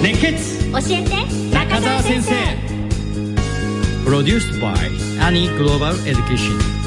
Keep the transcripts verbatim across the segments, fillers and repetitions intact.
熱血教えて中澤先生。プロデュース by アニーグローバルエデュケーション。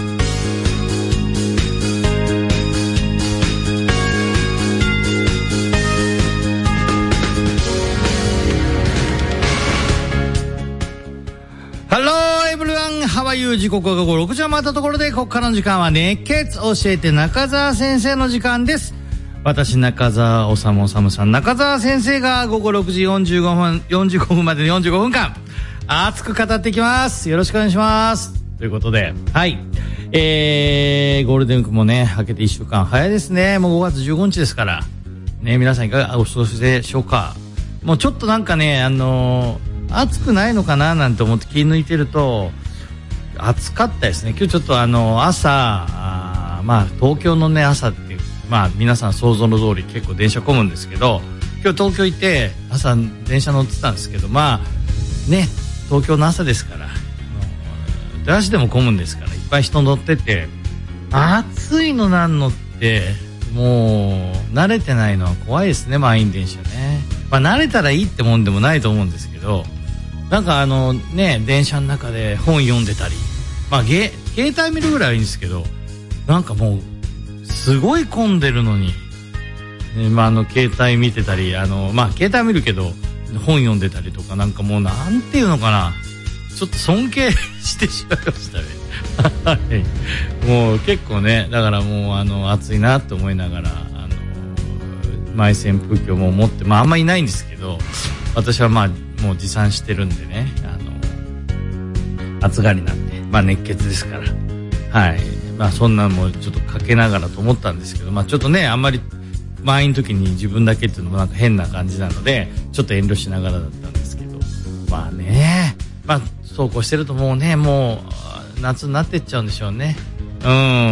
ハワイユー時刻は午後ろくじを回ったところで、ここからの時間は熱血教えて中澤先生の時間です。私中澤治治さん、中澤先生が午後ろくじよんじゅうごふんよんじゅうごふんまでのよんじゅうごふんかん熱く語っていきます。よろしくお願いします。ということで、はいえー、ゴールデンウィークもね明けていっしゅうかん早いですね。もうごがつじゅうごにちですからね。皆さんいかがお過ごしでしょうか。もうちょっとなんかねあのー、暑くないのかななんて思って気抜いてると暑かったですね。今日ちょっとあの朝あまあ東京のね朝ってまあ皆さん想像の通り結構電車混むんですけど、今日東京行って朝電車乗ってたんですけど、まあね東京の朝ですから出足でも混むんですからいっぱい人乗ってて、暑いのなんのってもう慣れてないのは怖いですね。満員電車ね。まあ慣れたらいいってもんでもないと思うんですけど、なんかあのね電車の中で本読んでたり、まあゲ携帯見るぐらいはいいんですけど、なんかもうすごい混んでるのに、ね、まああの携帯見てたり、あのまあ携帯見るけど本読んでたりとか、なんかもうなんていうのかな、ちょっと尊敬してしまいましたねはいもう結構ね、だからもうあの暑いなと思いながら、あのマイ扇風機をもう持って、まああんまりいないんですけど、私はまあもう持参してるんでね、あの暑がりなんで、まあ熱血ですから、はい、まあそんなのもちょっとかけながらと思ったんですけど、まあちょっとねあんまり満員の時に自分だけっていうのもなんか変な感じなので、ちょっと遠慮しながらだったんですけど、まあね、まあそうこうしてるともうねもう夏になってっちゃうんでしょうね。うん、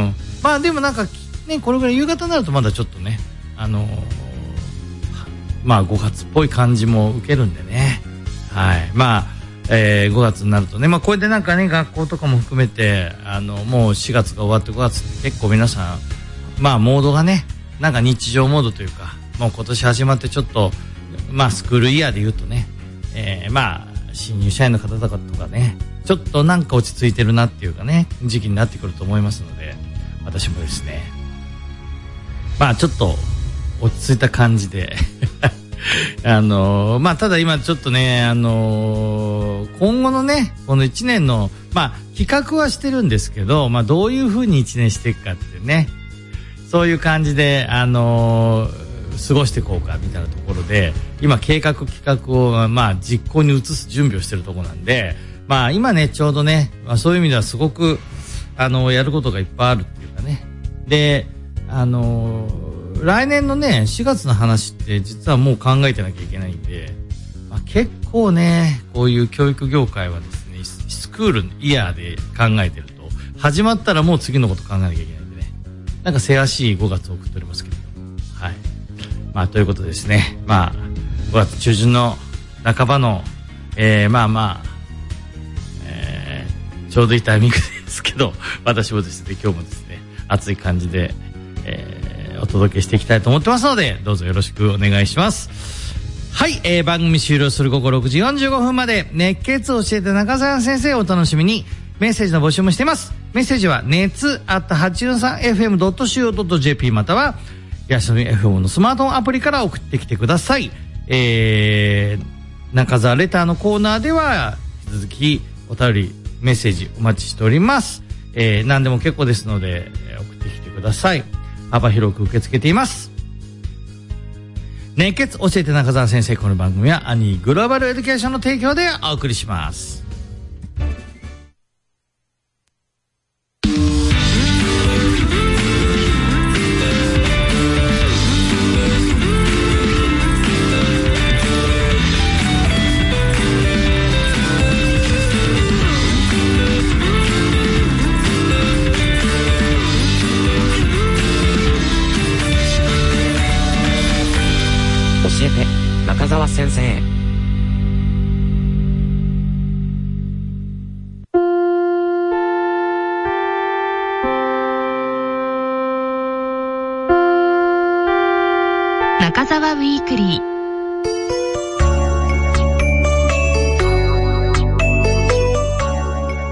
まあでもなんかねこれぐらい夕方になるとまだちょっとねあのまあごがつっぽい感じも受けるんでね。はい、まあ、えー、ごがつになるとね、まあこれでなんかね学校とかも含めてあのもうしがつが終わってごがつって結構皆さんまあモードがねなんか日常モードというか、もう今年始まってちょっとまあスクールイヤーで言うとね、えー、まあ新入社員の方とかとかねちょっとなんか落ち着いてるなっていうかね時期になってくると思いますので、私もですねまあちょっと落ち着いた感じであのー、まあただ今ちょっとねあのー、今後のねこのいちねんのまあ企画はしてるんですけど、まあどういう風にいちねんしていくかってね、そういう感じであのー、過ごしていこうかみたいなところで今計画企画をまあ実行に移す準備をしてるところなんで、まあ今ねちょうどね、まあ、そういう意味ではすごくあのー、やることがいっぱいあるっていうかね、であのー来年のねしがつの話って実はもう考えてなきゃいけないんで、まあ、結構ねこういう教育業界はですねスクールイヤーで考えてると始まったらもう次のこと考えなきゃいけないんでね、なんかせわしいごがつを送っておりますけど、はい、まあということでですね、まあごがつちゅうじゅんの半ばの、えー、まあまあ、えー、ちょうどいいタイミングですけど、私もですね今日もですね暑い感じで、えーお届けしていきたいと思ってますので、どうぞよろしくお願いします。はい、えー、番組終了する午後ろくじよんじゅうごふんまで熱血を教えて中澤先生をお楽しみに。メッセージの募集もしています。メッセージは熱 アット はちじゅうさんエフエム ドット シーオー ドット ジェーピー またはヤシの エフエム のスマートフォンアプリから送ってきてください。えー、中澤レターのコーナーでは引き続きお便りメッセージお待ちしております。えー、何でも結構ですので送ってきてください。幅広く受け付けています。熱血教えて中澤先生、この番組はアニーグローバルエデュケーションの提供でお送りします。 教えて中澤先生。 中澤ウィークリー。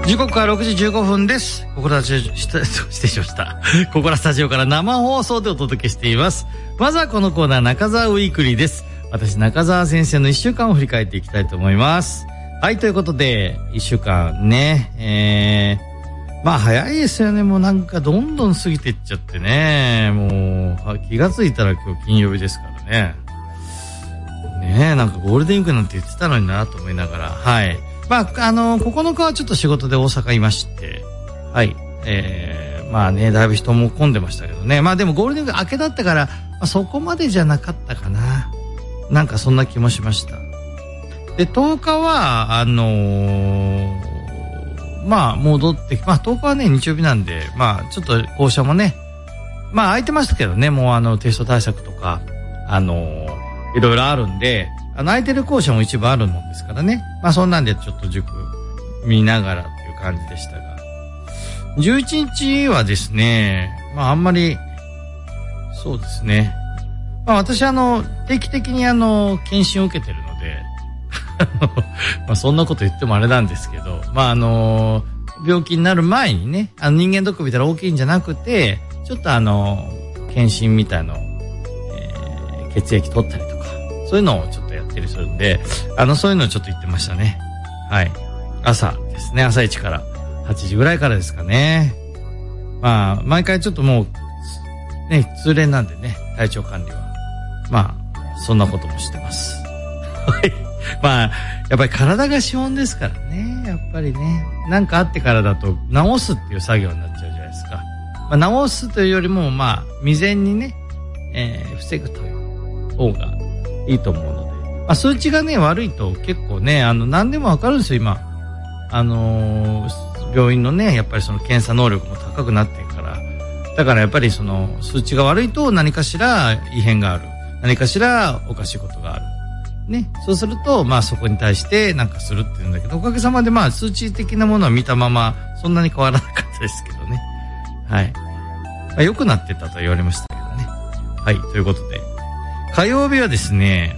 時刻はろくじじゅうごふんです。ここらスタジオ、失礼しました。ここらスタジオから生放送でお届けしています。まずはこのコーナー、中澤ウィークリーです。私、中澤先生の一週間を振り返っていきたいと思います。はい、ということで、一週間ね、えー、まあ早いですよね。もうなんかどんどん過ぎていっちゃってね。もう、気がついたら今日金曜日ですからね。ねえ、なんかゴールデンウィークなんて言ってたのになと思いながら、はい。まあ、あの、ここのかはちょっと仕事で大阪いまして、はい。えー、まあね、だいぶ人も混んでましたけどね。まあでもゴールデンウィーク明けだったから、まあ、そこまでじゃなかったかな。なんかそんな気もしました。で、とおかは、あのー、まあ戻って、まあとおかはね、日曜日なんで、まあちょっと校舎もね、まあ空いてましたけどね、もうあのテスト対策とか、あのー、いろいろあるんで、あの空いてる校舎も一部あるもんですからね。まあそんなんでちょっと塾見ながらっていう感じでしたが。じゅういちにちはですね、まああんまり、そうですね。まあ私あの、定期的にあの、検診を受けてるので、まあそんなこと言ってもあれなんですけど、まああの、病気になる前にね、あの人間ドック見たら大きいんじゃなくて、ちょっとあの、検診みたいの、えー、血液取ったりとか、そういうのをちょっとやってるするんで、あの、そういうのをちょっと言ってましたね。はい。朝ですね、朝一からはちじぐらいからですかね。まあ、毎回ちょっともう、ね、通連なんでね、体調管理は。まあ、そんなこともしてます。はい。まあ、やっぱり体が資本ですからね、やっぱりね。なんかあってからだと、治すっていう作業になっちゃうじゃないですか。まあ、治すというよりも、まあ、未然にね、えー、防ぐという方が、いいと思うので。まあ、数値がね、悪いと結構ね、あの、何でもわかるんですよ、今。あのー、病院のね、やっぱりその検査能力も高くなってるから。だからやっぱりその、数値が悪いと何かしら異変がある。何かしらおかしいことがある。ね。そうすると、まあそこに対してなんかするっていうんだけど、おかげさまでまあ数値的なものは見たまま、そんなに変わらなかったですけどね。はい。まあ、良くなってたと言われましたけどね。はい、ということで。火曜日はですね、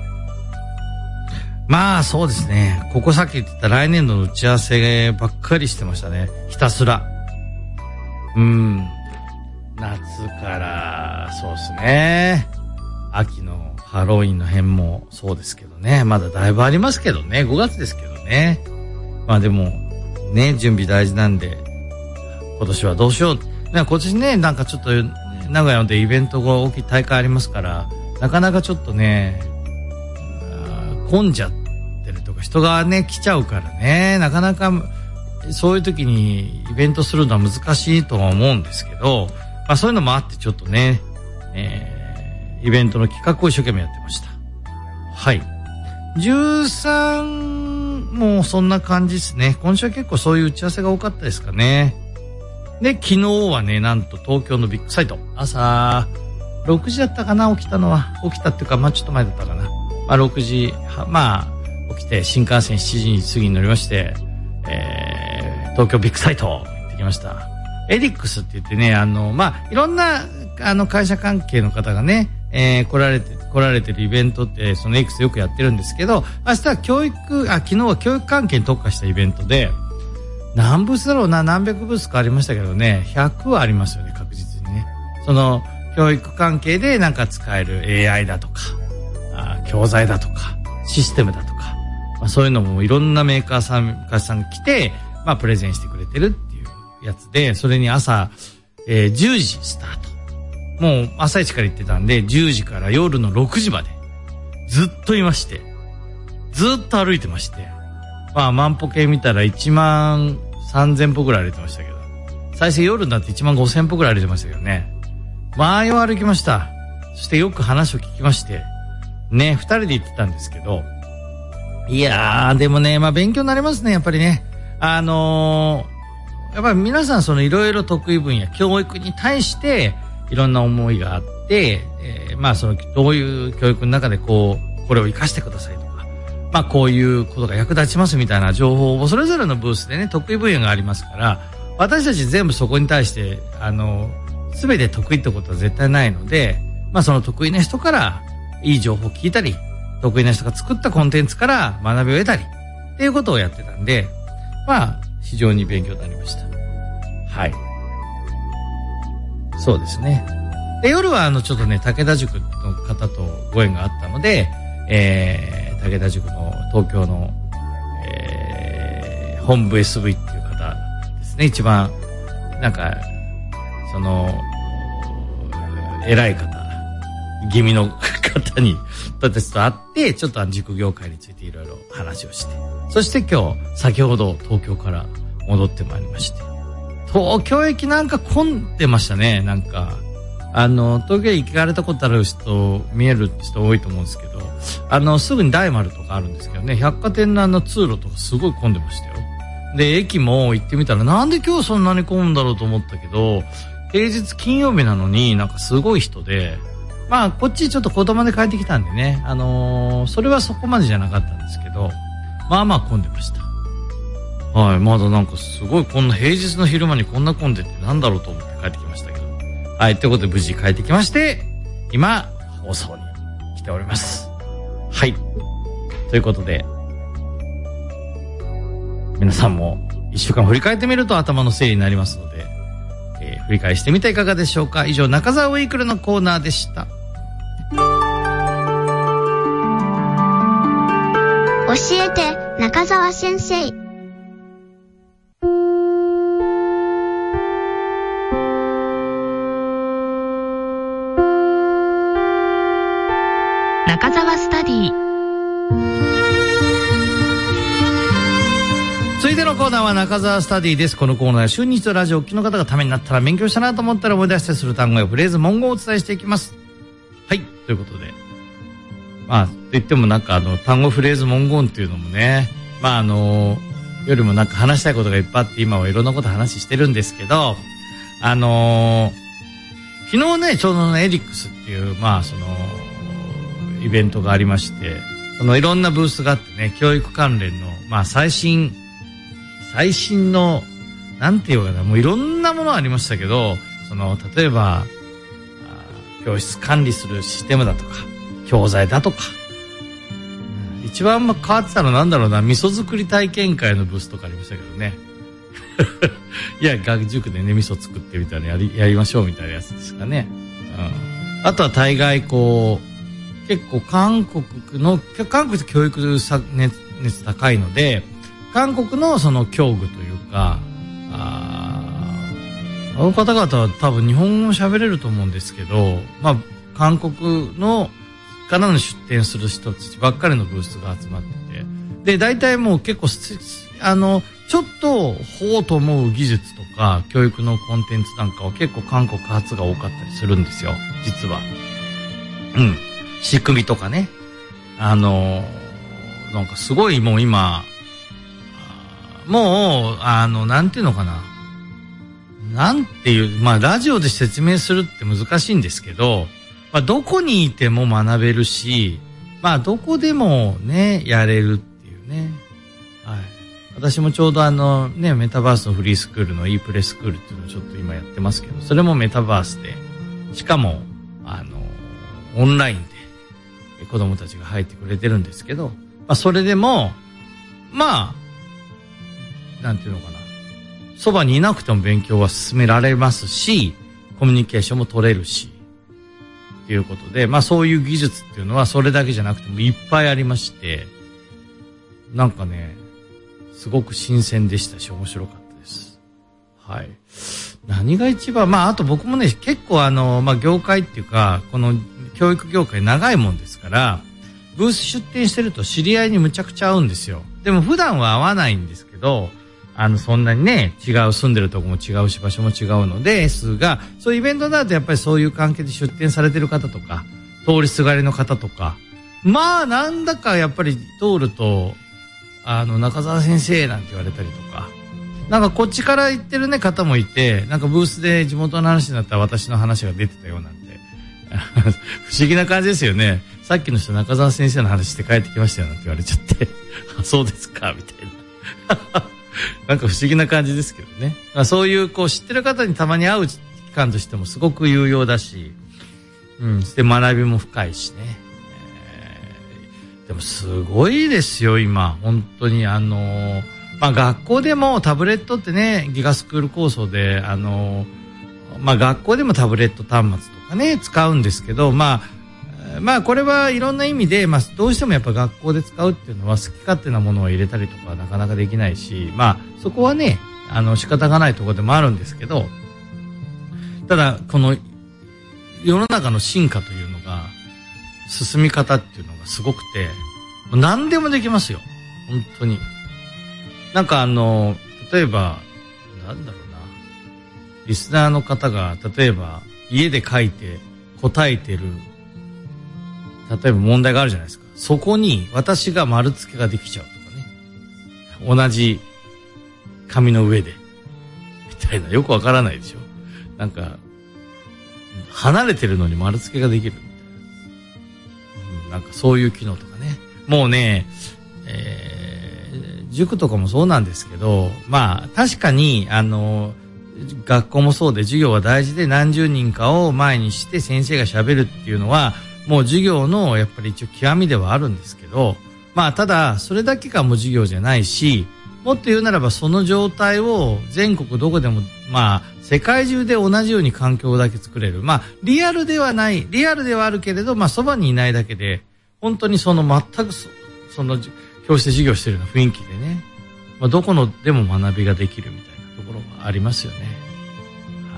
まあそうですね、ここさっき言ってた来年度の打ち合わせばっかりしてましたね。ひたすら。うん。夏から、そうですね。秋のハロウィンの辺もそうですけどね。まだだいぶありますけどね。ごがつですけどね。まあでも、ね、準備大事なんで、今年はどうしよう。今年ね、なんかちょっと名古屋でイベントが大きい大会ありますから、なかなかちょっとね、混んじゃってるとか人がね来ちゃうからね、なかなかそういう時にイベントするのは難しいとは思うんですけど、まあそういうのもあってちょっとね、えー、イベントの企画を一生懸命やってました。はい。じゅうさんもそんな感じですね。今週は結構そういう打ち合わせが多かったですかね。で、昨日はね、なんと東京のビッグサイト、朝ろくじだったかな、起きたのは。起きたっていうか、まあちょっと前だったかな。まあろくじ、まあ起きて新幹線しちじ過ぎに乗りまして、えー、東京ビッグサイト行ってきました。エディックスって言ってね、あの、まあいろんな、あの会社関係の方がね、えー、来られて、来られてるイベントって、その X よくやってるんですけど、明日は教育、あ、昨日は教育関係に特化したイベントで、何ブースだろうな、何百ブースかありましたけどね、ひゃくはありますよね、確実にね。その、教育関係でなんか使える エーアイ だとか、あ教材だとか、システムだとか、まあ、そういうのもいろんなメーカーさん、会社さんが来て、まあプレゼンしてくれてるっていうやつで、それに朝、えー、じゅうじスタート。もう朝一から行ってたんで、じゅうじから夜のろくじまで、ずっといまして、ずっと歩いてまして、まあ万歩計見たらいちまんさんぜんぽぐらい歩いてましたけど、最初夜になっていちまんごせんぽぐらい歩いてましたけどね。前を歩きました。そしてよく話を聞きまして、ね、二人で行ってたんですけど、いやー、でもね、まあ勉強になりますね、やっぱりね。あのー、やっぱり皆さんそのいろいろ得意分野、教育に対していろんな思いがあって、えー、まあそのどういう教育の中でこう、これを活かしてくださいとか、まあこういうことが役立ちますみたいな情報をそれぞれのブースでね、得意分野がありますから、私たち全部そこに対して、あの、すべて得意ってことは絶対ないので、まあその得意な人からいい情報を聞いたり、得意な人が作ったコンテンツから学びを得たりっていうことをやってたんで、まあ非常に勉強になりました。はい。そうですね。で、夜はあの、ちょっとね、武田塾の方とご縁があったので、えー、武田塾の東京の、えー、本部 エスブイ っていう方ですね。一番、なんか、その、偉い方、気味の方に、とてつと会って、ちょっと塾業界についていろいろ話をして、そして今日、先ほど東京から戻ってまいりまして、東京駅なんか混んでましたね。なんか、あの、東京駅行かれたことある人、見える人多いと思うんですけど、あの、すぐに大丸とかあるんですけどね、百貨店のあの通路とかすごい混んでましたよ。で、駅も行ってみたら、なんで今日そんなに混むんだろうと思ったけど、平日金曜日なのになんかすごい人で、まあ、こっちちょっと子供で帰ってきたんでね、あのー、それはそこまでじゃなかったんですけど、まあまあ混んでました。はい、まだなんかすごいこんな平日の昼間にこんな混んでてなんだろうと思って帰ってきましたけど。はい、ということで無事帰ってきまして、今、放送に来ております。はい。ということで、皆さんも一週間振り返ってみると頭の整理になりますので、えー、振り返してみていかがでしょうか。以上、中澤ウィークルのコーナーでした。 教えて、中澤先生。 中澤スタディ。 続いてのコーナーは中澤スタディです。このコーナーは週に一度ラジオをお聞きの方がためになったら、勉強したなと思ったら思い出したりする単語やフレーズ、文言をお伝えしていきます。はい、ということで、まあと言ってもなんかあの単語フレーズ文言っていうのもね、まああのよりもなんか話したいことがいっぱいあって、今はいろんなこと話してるんですけど、あの昨日ね、ちょうどのエリックスっていうまあそのイベントがありまして、そのいろんなブースがあってね、教育関連のまあ最新最新のなんていうかな、もういろんなものありましたけど、その例えば教室管理するシステムだとか教材だとか、うん、一番変わってたのなんだろうな、味噌作り体験会のブースとかありましたけどねいや学塾でね味噌作ってみたいなやりやりましょうみたいなやつですかね、うん、あとは大概こう結構韓国の韓国って教育熱、熱高いので、韓国のその教具というか、ああの方々は多分日本語も喋れると思うんですけど、まあ韓国のからの出展する人たちばっかりのブースが集まってて、で大体もう結構あのちょっとほうと思う技術とか教育のコンテンツなんかは結構韓国発が多かったりするんですよ、実は。うん。仕組みとかね。あのー、なんかすごいもう今、もう、あの、なんていうのかな。なんていう、まあラジオで説明するって難しいんですけど、まあどこにいても学べるし、まあどこでもね、やれるっていうね。はい。私もちょうどあのね、メタバースのフリースクールの e プレスクールっていうのをちょっと今やってますけど、それもメタバースで、しかも、あの、オンラインで子供たちが入ってくれてるんですけど、まあそれでも、まあ、なんていうのかな、そばにいなくても勉強は進められますし、コミュニケーションも取れるし、ということで、まあそういう技術っていうのはそれだけじゃなくてもいっぱいありまして、なんかね、すごく新鮮でしたし面白かったです。はい。何が一番、まああと僕もね、結構あの、まあ業界っていうか、この教育業界長いもんですから、ブース出展してると知り合いにむちゃくちゃ会うんですよ。でも普段は会わないんですけど、あの、そんなにね、違う、住んでるとこも違うし、場所も違うのですが、そういうイベントになるとやっぱりそういう関係で出展されてる方とか、通りすがりの方とか、まあ、なんだかやっぱり通ると、あの、中澤先生なんて言われたりとか、なんかこっちから言ってるね、方もいて、なんかブースで地元の話になったら私の話が出てたようなんで、不思議な感じですよね。さっきの人中澤先生の話して帰ってきましたよなんて言われちゃって、あ、そうですか、みたいな。なんか不思議な感じですけどね。そういうこう知ってる方にたまに会う期間としてもすごく有用だし、うん、で学びも深いしね。えー、でもすごいですよ今本当にあのまあ学校でもタブレットってね、ギガスクール構想で、あの、まあ学校でもタブレット端末とかね、使うんですけど、まあ、まあこれはいろんな意味で、まあどうしてもやっぱ学校で使うっていうのは好き勝手なものを入れたりとかなかなかできないし、まあそこはね、あの仕方がないところでもあるんですけど、ただこの世の中の進化というのが、進み方っていうのがすごくて、何でもできますよ。本当に。なんかあの、例えば、なんだろうな。リスナーの方が、例えば、家で書いて答えてる、例えば問題があるじゃないですか。そこに私が丸付けができちゃうとかね。同じ紙の上で。みたいな。よくわからないでしょ。なんか、離れてるのに丸付けができるみたいな。うん、なんかそういう機能とかね。もうね、えー、塾とかもそうなんですけど、まあ確かに、あの、学校もそうで授業は大事で何十人かを前にして先生が喋るっていうのは、もう授業のやっぱり一応極みではあるんですけど、まあただそれだけがもう授業じゃないし、もっと言うならばその状態を全国どこでも、まあ世界中で同じように環境だけ作れる。まあリアルではない、リアルではあるけれど、まあそばにいないだけで、本当にその全く そ, その教室で授業してるような雰囲気でね、まあどこのでも学びができるみたいなところがありますよね。はい。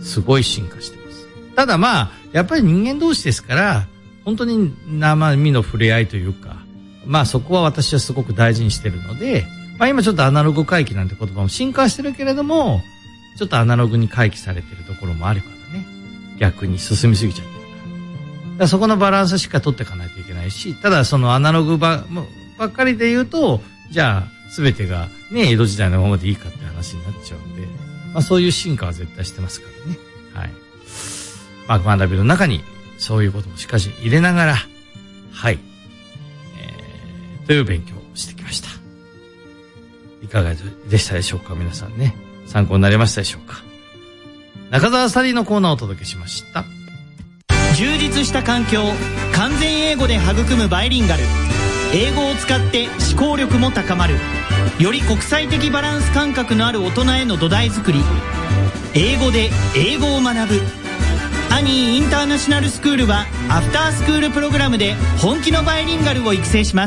すごい進化してます。ただまあ、やっぱり人間同士ですから、本当に生身の触れ合いというか、まあそこは私はすごく大事にしてるので、まあ今ちょっとアナログ回帰なんて言葉も進化してるけれども、ちょっとアナログに回帰されてるところもあるからね。逆に進みすぎちゃってるから。だからそこのバランスしっかり取っていかないといけないし、ただそのアナログば、ばっかりで言うと、じゃあ全てがね、江戸時代のままでいいかって話になっちゃうんで、まあそういう進化は絶対してますからね。はい。まあ学びの中にそういうこともしかし入れながら、はい。えー、という勉強をしてきました。いかがでしたでしょうか皆さんね。参考になりましたでしょうか。中澤スタディのコーナーをお届けしました。 充実した環境、完全英語で育むバイリンガル。英語を使って思考力も高まる。より国際的バランス感覚のある大人への土台作り。英語で英語を学ぶ。アニーインターナショナルスクールはアフタースクールプログラムで本気のバイリンガルを育成します。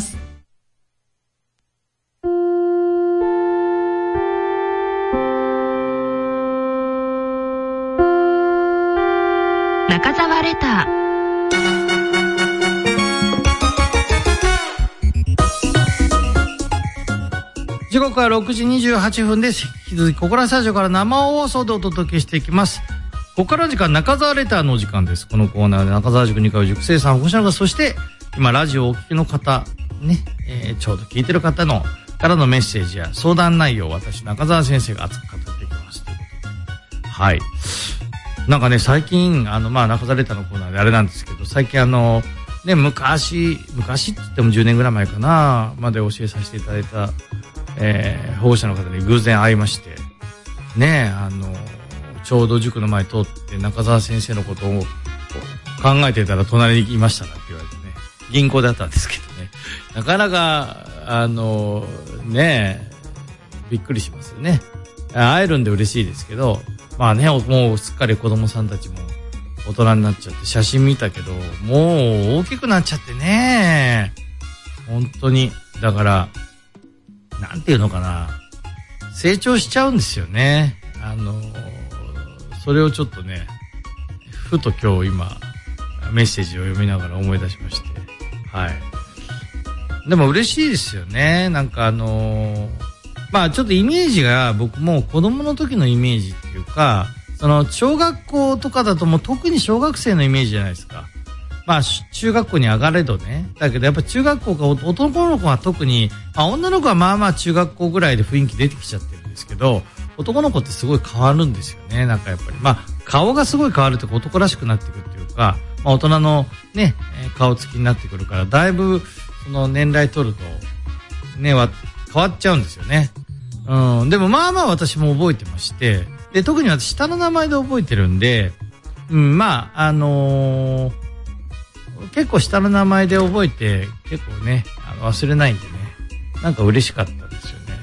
中澤レター。 時刻はろくじにじゅうはちふんです。引き続きここらスタジオから生放送でお届けしていきます。ここからの時間、中澤レターのお時間です。このコーナーで中澤塾にかい塾生さん、保護者の方、そして今ラジオをお聞きの方ね、えー、ちょうど聞いてる方のからのメッセージや相談内容を私中澤先生が熱く語っていきますということで、はい。なんかね、最近あのまあ中澤レターのコーナーであれなんですけど、最近あのね、昔昔って言ってもじゅうねんぐらい前かなまで教えさせていただいた、えー、保護者の方に偶然会いましてね、あのちょうど塾の前通って中澤先生のことを考えてたら隣にいましたなって言われてね、銀行であったんですけどね、なかなかあのねびっくりしますよね。会えるんで嬉しいですけど、まあね、もうすっかり子供さんたちも大人になっちゃって写真見たけど、もう大きくなっちゃってね、本当にだからなんていうのかな、成長しちゃうんですよね。あのそれをちょっとね、ふと今日今メッセージを読みながら思い出しまして、はい。でも嬉しいですよね。なんかあのー、まあちょっとイメージが僕も子供の時のイメージっていうか、その小学校とかだともう特に小学生のイメージじゃないですか。まあ中学校に上がれどね。だけどやっぱ中学校が男の子は特に、まあ女の子はまあまあ中学校ぐらいで雰囲気出てきちゃってるんですけど、男の子ってすごい変わるんですよね。なんかやっぱりまあ顔がすごい変わるというか男らしくなってくるっていうか、まあ大人のね顔つきになってくるから、だいぶその年代取るとねは変わっちゃうんですよね。うん、でもまあまあ私も覚えてまして、で特に私下の名前で覚えてるんで、うん、まああのー、結構下の名前で覚えて結構ねあの忘れないんでね、なんか嬉しかったですよね。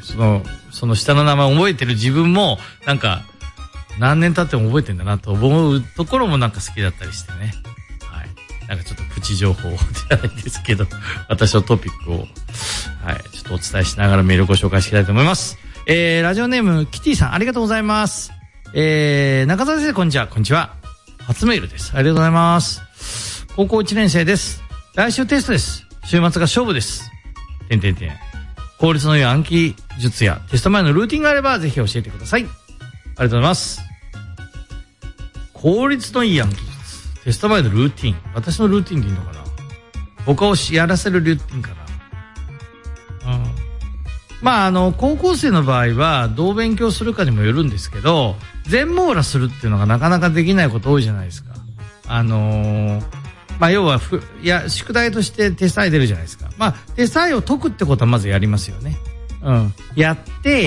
その、その下の名前を覚えてる自分も、なんか、何年経っても覚えてんだなと思うところもなんか好きだったりしてね。はい。なんかちょっとプチ情報じゃないですけど、私のトピックを、はい、ちょっとお伝えしながらメールをご紹介していきたいと思います。えー、ラジオネーム、キティさん、ありがとうございます。えー、中澤先生、こんにちは。こんにちは。初メールです。ありがとうございます。高校いちねん生です。来週テストです。週末が勝負です。てんてんてん。効率の良い暗記術やテスト前のルーティンがあればぜひ教えてください。ありがとうございます。効率のいい暗記術。テスト前のルーティン。私のルーティンでいいのかな。他をやらせるルーティンかな。うん。まあ、あの、高校生の場合はどう勉強するかにもよるんですけど、全網羅するっていうのがなかなかできないこと多いじゃないですか。あのー、まあ、要はふ、いや、宿題としてテスト愛出るじゃないですか。まあ、テスト愛を解くってことはまずやりますよね。うん。やって、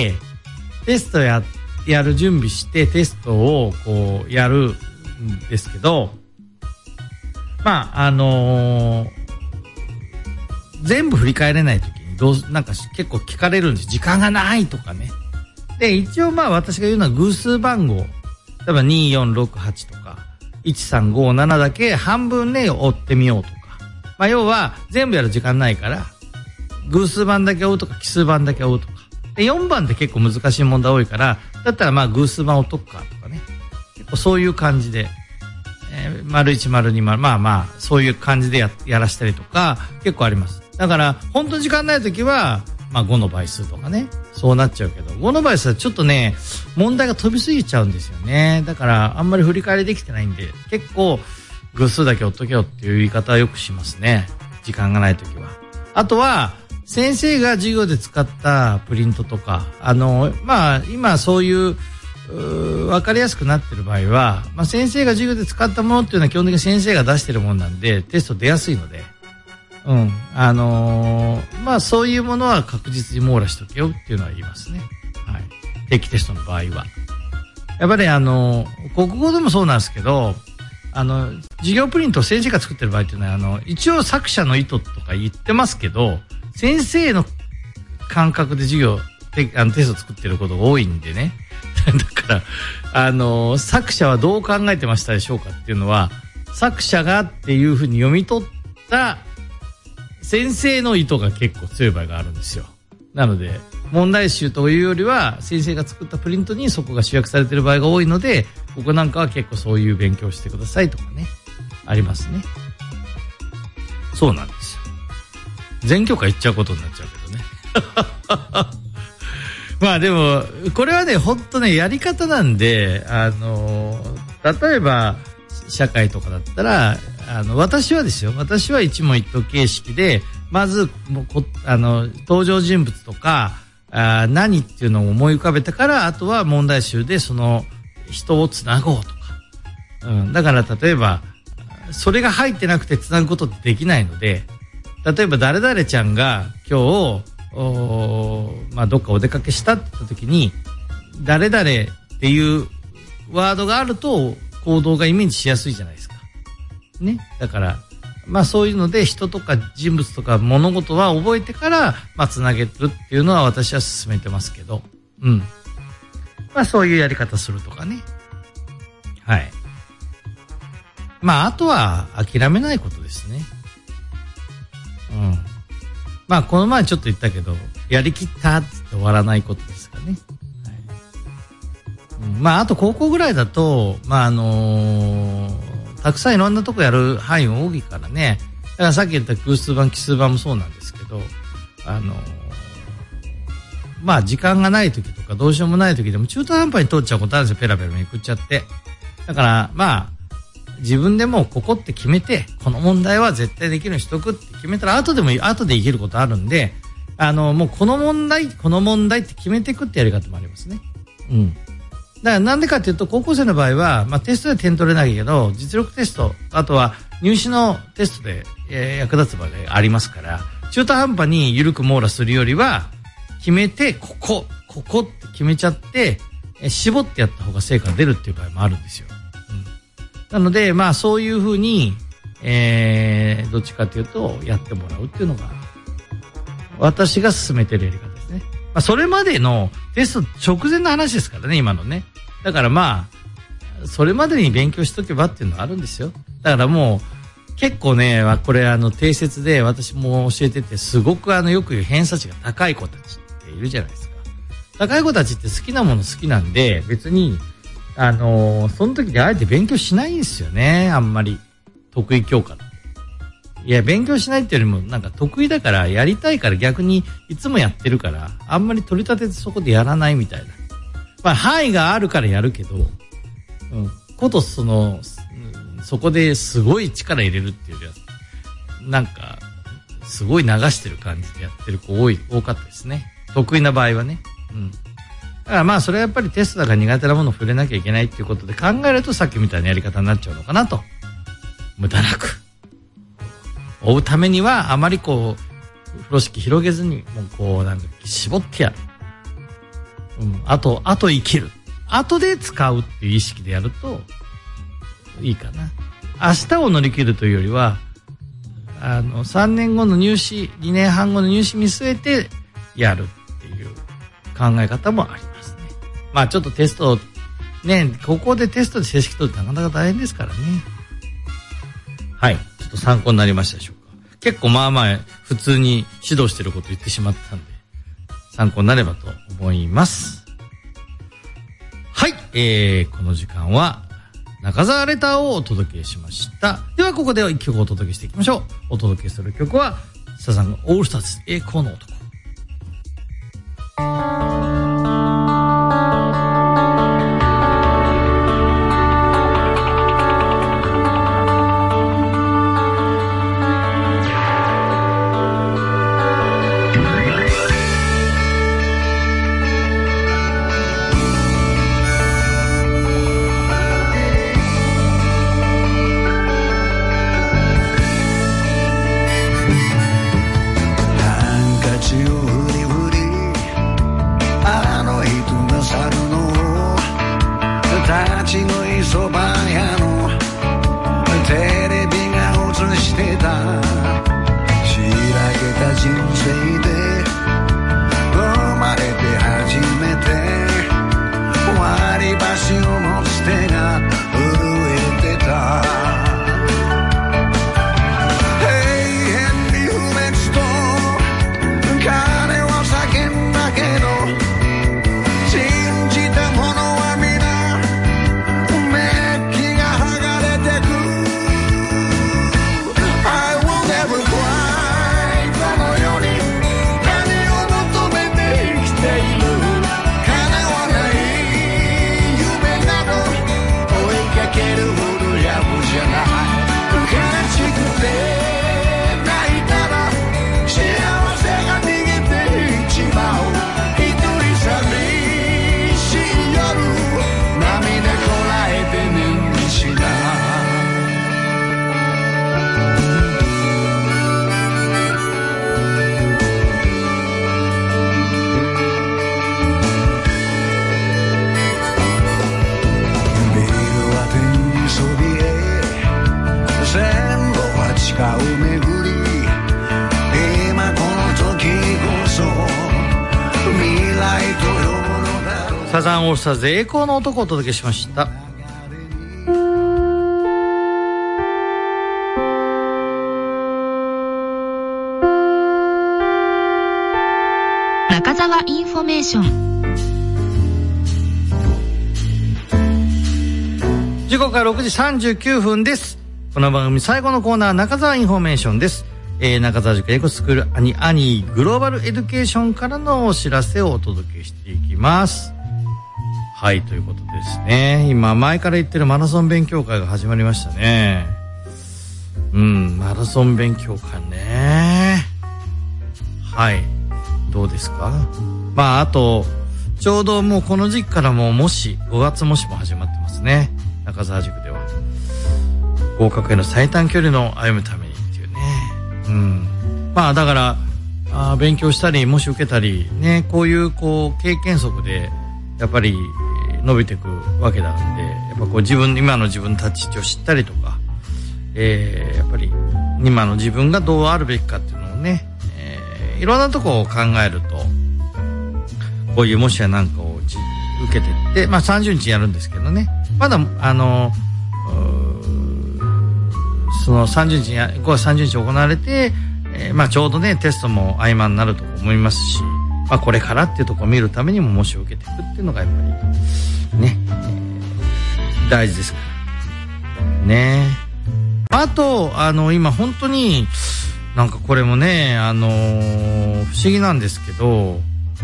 テストや、やる準備して、テストをこう、やるんですけど、まあ、あのー、全部振り返れないときに、どう、なんか結構聞かれるんです。時間がないとかね。で、一応まあ私が言うのは偶数番号。例えばに、よん、ろく、はちとか、いち、さん、ご、ななだけ半分ね、追ってみようとか。まあ要は、全部やる時間ないから、偶数番だけ追うとか、奇数番だけ追うとか。で、よんばんって結構難しい問題多いから、だったらまあ偶数番を解くかとかね。結構そういう感じで、えー、丸いち、丸に、丸、まあまあ、そういう感じでや、やらしたりとか、結構あります。だから、本当に時間ないときは、まあごの倍数とかね。そうなっちゃうけど、ごの倍数はちょっとね、問題が飛びすぎちゃうんですよね。だから、あんまり振り返りできてないんで、結構、偶数だけ追っとけよっていう言い方はよくしますね。時間がないときは。あとは、先生が授業で使ったプリントとか、あの、まあ、今そういう、うわかりやすくなってる場合は、まあ先生が授業で使ったものっていうのは基本的に先生が出してるものなんで、テスト出やすいので、うん。あのー、まあそういうものは確実に網羅しとけよっていうのは言いますね。はい。定期テストの場合は。やっぱりあのー、国語でもそうなんですけど、あの、授業プリントを先生が作ってる場合っていうのは、あの、一応作者の意図とか言ってますけど、先生の感覚で授業、てあのテスト作ってることが多いんでね。だから、あのー、作者はどう考えてましたでしょうかっていうのは、作者がっていうふうに読み取った先生の意図が結構強い場合があるんですよ。なので、問題集というよりは、先生が作ったプリントにそこが集約されている場合が多いので、ここなんかは結構そういう勉強してくださいとかね、ありますね。そうなんですよ。全教科言っちゃうことになっちゃうけどね。まあでも、これはね、ほんとね、やり方なんで、あの、例えば、社会とかだったら、あの、私はですよ、私は一問一答形式で、まず、もうこあの、登場人物とか、あ何っていうのを思い浮かべてから、あとは問題集でその人をつなごうとか。うん、だから例えば、それが入ってなくてつなぐことってできないので、例えば誰々ちゃんが今日、おまあ、どっかお出かけしたって言った時に、誰々っていうワードがあると行動がイメージしやすいじゃないですか。ね。だから、まあそういうので人とか人物とか物事は覚えてから、まあつなげるっていうのは私は進めてますけど、うん。まあそういうやり方するとかね。はい。まああとは諦めないことですね。うん。まあこの前ちょっと言ったけど、やりきったって終わらないことですかね。はい。うん、まああと高校ぐらいだと、まああのー、たくさんいろんなとこやる範囲多いからね。だからさっき言った偶数番奇数番もそうなんですけど、あのー、まあ時間がない時とかどうしようもない時でも中途半端に通っちゃうことあるんですよ。ペラペラめくっちゃって。だからまあ自分でもここって決めて、この問題は絶対できるようにしとくって決めたら後でも後でいけることあるんで、あのもうこの問題この問題って決めていくってやり方もありますね。うん。だからなんでかっていうと、高校生の場合は、まあテストで点取れないけど、実力テスト、あとは入試のテストで、えー、役立つ場合がありますから、中途半端に緩く網羅するよりは、決めて、ここ、ここって決めちゃって、えー、絞ってやった方が成果が出るっていう場合もあるんですよ。うん、なので、まあそういうふうに、えー、どっちかというと、やってもらうっていうのが、私が進めてるやり方ですね。 あ、それまでのテスト直前の話ですからね、今のね。だからまあ、それまでに勉強しとけばっていうのはあるんですよ。だからもう、結構ね、これあの、定説で私も教えてて、すごくあの、よく言う偏差値が高い子たちっているじゃないですか。高い子たちって好きなもの好きなんで、別に、あのー、その時であえて勉強しないんですよね、あんまり。得意教科って。いや、勉強しないっていうよりも、なんか得意だから、やりたいから逆にいつもやってるから、あんまり取り立ててそこでやらないみたいな。まあ、範囲があるからやるけど、うん、ことその、うん、そこですごい力入れるっていうよりは、なんか、すごい流してる感じでやってる子多い、多かったですね。得意な場合はね。うん。だからまあ、それはやっぱりテストだから苦手なものを触れなきゃいけないっていうことで考えると、さっきみたいなやり方になっちゃうのかなと。無駄なく。追うためには、あまりこう、風呂敷広げずに、もうこう、なんか、絞ってやる。うん。あと、あと生きる。後で使うっていう意識でやると、いいかな。明日を乗り切るというよりは、あの、さんねんごの入試、にねんはんごの入試見据えて、やるっていう考え方もありますね。まあちょっとテスト、ね、ここでテストで成績取るってなかなか大変ですからね。はい。ちょっと参考になりましたでしょうか。結構まあまあ普通に指導してること言ってしまったんで、参考になればと思います。はい。えー、この時間は中澤レターをお届けしました。ではここで一曲お届けしていきましょう。お届けする曲はサザンオールスターズ栄光の男。サザンオールスターズ栄光の男をお届けしました。 中澤インフォメーション。 時刻はろくじさんじゅうきゅうふんです。この番組最後のコーナー、中澤インフォメーションです。えー、中澤塾英語スクールアニアニーグローバルエデュケーションからのお知らせをお届けしていきます。はい、ということですね。今前から言ってるマラソン勉強会が始まりましたね。うん、マラソン勉強会ね。はい、どうですか？まああとちょうどもうこの時期からもう模試ごがつ模試も始まってますね。中澤塾では合格への最短距離の歩むためにっていうね。うん、まあだからあ勉強したり模試受けたりね、こういうこう経験則でやっぱり伸びていくわけなんで、やっぱこう自分今の自分の立ち位置を知ったりとか、えー、やっぱり今の自分がどうあるべきかっていうのをね、えー、いろんなとこを考えるとこういう模試やなんかを受けてって、まあさんじゅうにちやるんですけどね、まだあのそのさんじゅうにちやごがつさんじゅうにち行われて、えー、まあちょうどねテストも合間になると思いますし、まあこれからっていうところを見るためにも模試を受けていくっていうのがやっぱりね、えー、大事ですからね。あとあの今本当になんかこれもねあのー、不思議なんですけど、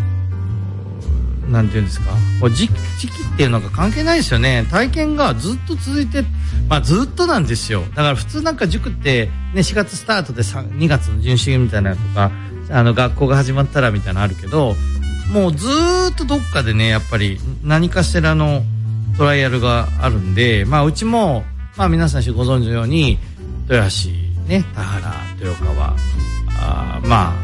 なんていうんですか、時期、時期っていうのが関係ないですよね。体験がずっと続いて、まあずっとなんですよ。だから普通なんか塾ってねしがつスタートでにがつの巡試みたいなのとか、あの学校が始まったらみたいなのあるけど、もうずーっとどっかでねやっぱり何かしらのトライアルがあるんで、まあうちもまあ皆さんご存知のように豊橋ね、田原、豊川、あまあ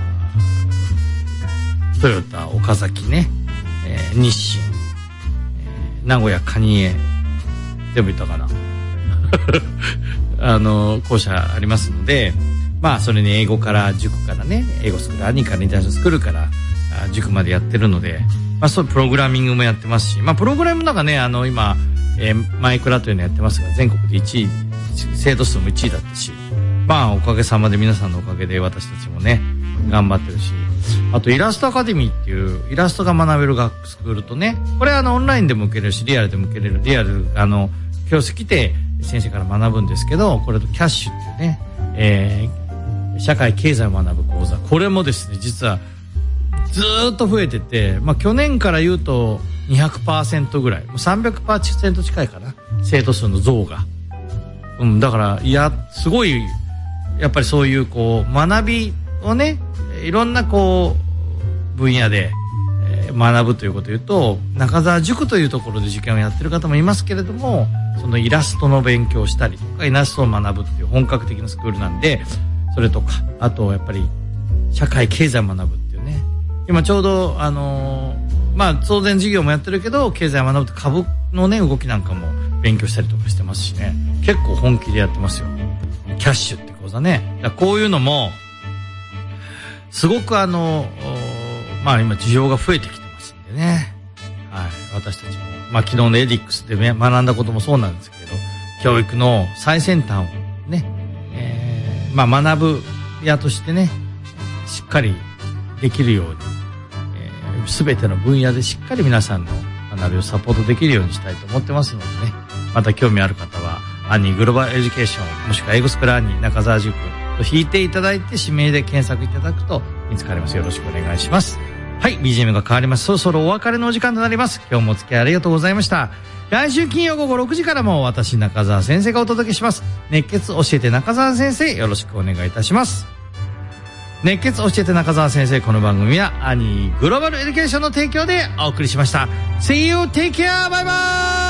トヨタ、岡崎ね、えー、日清、えー、名古屋、蟹江、全部言ったかなあの校舎ありますので、まあそれに英語から塾からね、英語スクール、兄からインターナショナルスクールからあ塾までやってるので、まあそうプログラミングもやってますし、まあプログラムなんかね、あの今、えー、マイクラというのやってますが、全国でいちい、生徒数もいちいだったし、まあおかげさまで皆さんのおかげで私たちもね頑張ってるし、あとイラストアカデミーっていうイラストが学べる学スクールとね、これはあのオンラインでも受けれるしリアルでも受けれる、リアルあの教室来て先生から学ぶんですけど、これとキャッシュっていうね、えー、社会経済を学ぶ講座、これもですね実はずーっと増えてて、まあ去年から言うと にひゃくパーセント ぐらい、もう さんびゃくパーセント 近いかな、生徒数の増が、うん、だからいやすごいやっぱりそういうこう学びをねいろんなこう分野で、えー、学ぶということを言うと、中澤塾というところで受験をやってる方もいますけれども、そのイラストの勉強をしたりとかイラストを学ぶっていう本格的なスクールなんで、それとかあとやっぱり社会経済を学ぶっていうね、今ちょうどあのー、まあ当然授業もやってるけど経済を学ぶって株のね動きなんかも勉強したりとかしてますしね、結構本気でやってますよ。キャッシュって講座ね、だこういうのもすごくあのまあ今需要が増えてきてますんでね、はい、私たちもまあ昨日のエディックスで学んだこともそうなんですけど、教育の最先端をね、えー、まあ学ぶ屋としてねしっかりできるように、えー、全ての分野でしっかり皆さんの学びをサポートできるようにしたいと思ってますのでね、また興味ある方はアニーグローバルエデュケーションもしくは英語スクールアニー中澤塾と引いていただいて指名で検索いただくと見つかります。よろしくお願いします。はい、 ビージーエム が変わります。そろそろお別れのお時間となります。今日もお付き合いありがとうございました。来週金曜午後ろくじからも私中澤先生がお届けします。熱血教えて中澤先生、よろしくお願いいたします。熱血教えて中澤先生、この番組はアニーグローバルエデュケーションの提供でお送りしました。 See you, take care, bye bye。